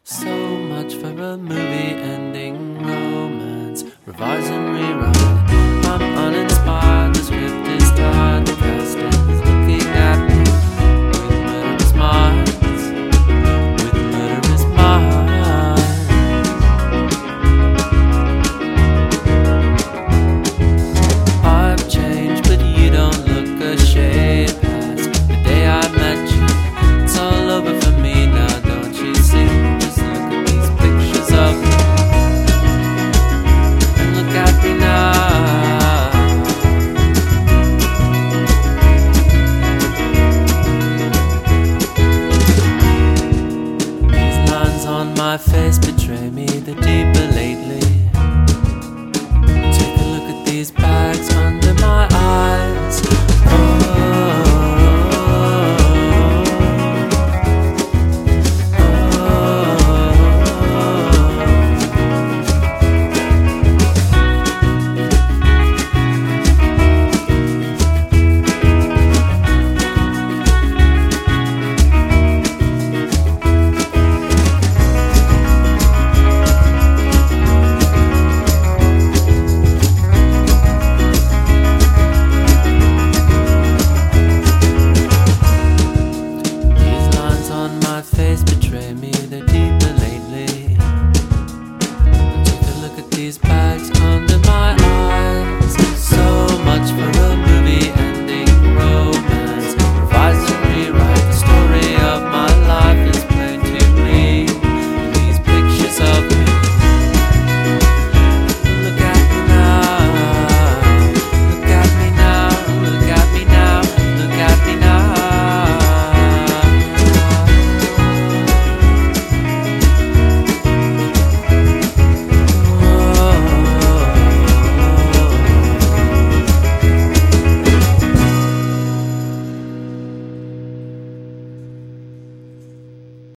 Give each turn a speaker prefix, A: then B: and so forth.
A: So much for a movie ending romance. Revise and rewrite. I'm uninspired, the script is tired, the cast is looking at me with murderous minds. With murderous minds. I've changed, but you don't look a shade past the day I met you. It's all over for me now, don't you see? Just look at these pictures of me and look at me now. These lines on my face betray me the deeper lately. Take a look at these bags under my eyes. Face betray me